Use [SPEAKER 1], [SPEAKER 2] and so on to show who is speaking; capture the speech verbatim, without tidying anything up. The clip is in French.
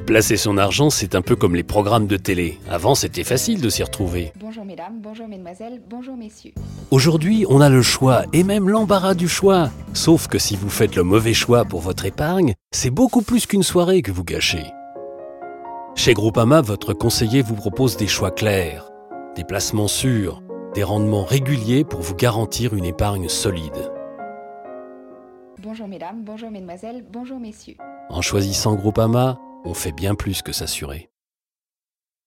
[SPEAKER 1] Placer son argent, c'est un peu comme les programmes de télé. Avant, c'était facile de s'y retrouver.
[SPEAKER 2] Bonjour mesdames, bonjour mesdemoiselles, bonjour messieurs.
[SPEAKER 1] Aujourd'hui, on a le choix, et même l'embarras du choix. Sauf que si vous faites le mauvais choix pour votre épargne, c'est beaucoup plus qu'une soirée que vous gâchez. Chez Groupama, votre conseiller vous propose des choix clairs, des placements sûrs, des rendements réguliers pour vous garantir une épargne solide.
[SPEAKER 2] Bonjour mesdames, bonjour mesdemoiselles, bonjour messieurs.
[SPEAKER 1] En choisissant Groupama, on fait bien plus que s'assurer.